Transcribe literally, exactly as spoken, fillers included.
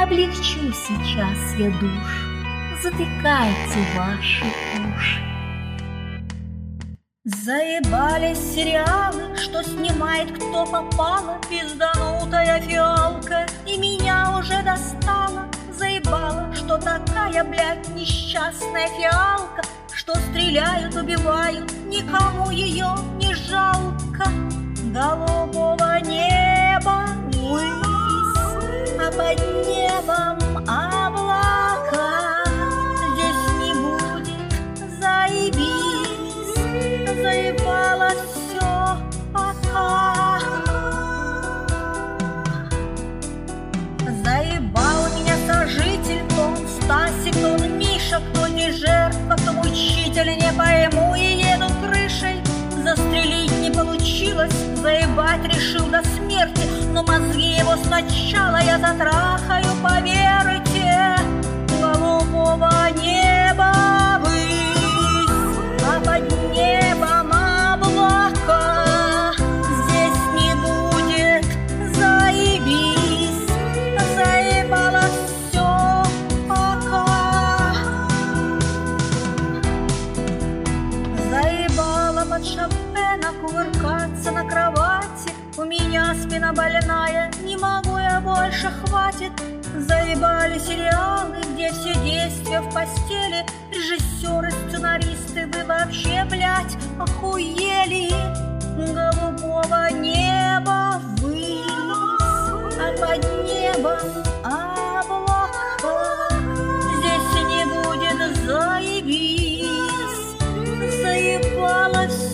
облегчу сейчас я душ, затыкайте ваши уши. Заебали сериалы, что снимает кто попало, пизданутая фиалка, и меня уже достала. Заебала, что такая, блядь, несчастная фиалка, что стреляют, убивают, никому ее не жалко. Голубого неба высь, а под небом облака. Здесь не будет, заебись, заебало все пока. Заебал меня сожитель, кто он Стасик, кто он Миша, кто не жертва, кто мучитель, не пойму и еду крышей. Застрелить не получилось, заебать решил до смерти, но мозги его сначала я затрахаю, поверьте. Голубого неба высь, а под небом облака. Здесь не будет, заебись, заебало все пока. Заебало под Шопена кувыркаться на кровати. У меня спина больная, не могу я больше, хватит. Заебали сериалы, где все действия в постели. Режиссеры, сценаристы, вы вообще, блядь, охуели. Голубого неба высь, а под небом облака. Здесь не будет, заебись, заебало все.